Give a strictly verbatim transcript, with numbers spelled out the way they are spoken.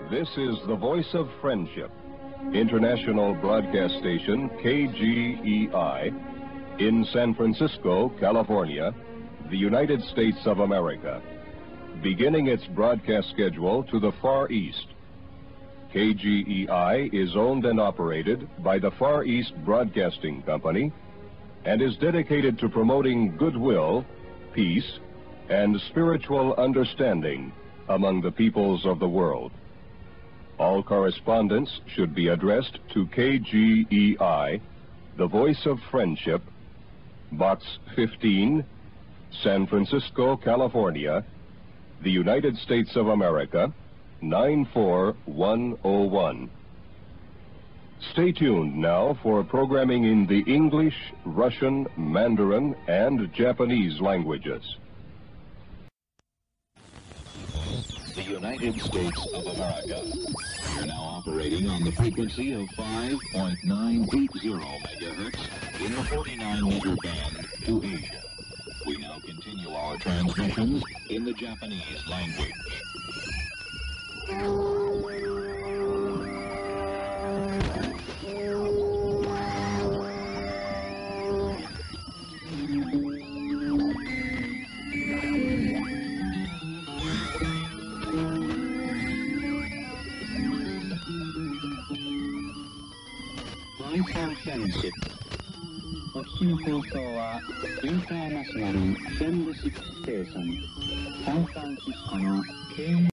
This is the Voice of Friendship, international broadcast station K G E I, in San Francisco, California, the United States of America, beginning its broadcast schedule to the Far East. K G E I is owned and operated by the Far East Broadcasting Company and is dedicated to promoting goodwill, peace, and spiritual understanding among the peoples of the world. All correspondence should be addressed to K G E I, the Voice of Friendship, Box fifteen, San Francisco, California, the United States of America, nine four one oh one. Stay tuned now for programming in the English, Russian, Mandarin, and Japanese languages. The United States of America. We're now operating on the frequency of five point nine eight zero megahertz in the forty-nine meter band to Asia. We now continue our transmissions in the Japanese language. Voice of Friendship. お聞きの放送はインターナショナルフレンドシップステーションサンフランシスコの ケー